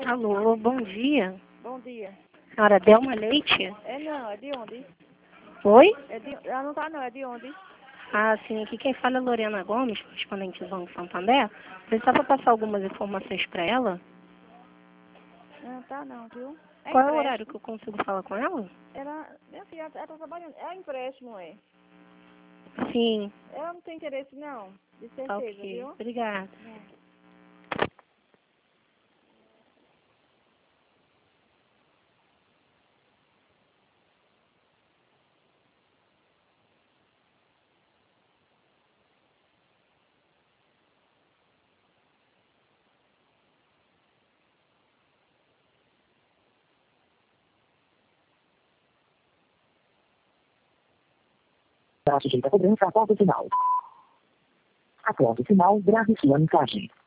Alô, bom dia. Bom dia. Senhora Delma Leite? Não, é de onde? Oi? Ela não tá não, é de onde? Ah, sim, aqui quem fala é Lorena Gomes, correspondente do Banco Santander. Precisava passar algumas informações para ela. Não, tá não, viu? Qual é o horário que eu consigo falar com ela? Minha filha, ela tá trabalhando, é empréstimo, é? Sim, Ela não tem interesse não, de tá certeza, ok. viu? Obrigada. Para sujeita a cobrança após o final. Após o final, grave sua mensagem.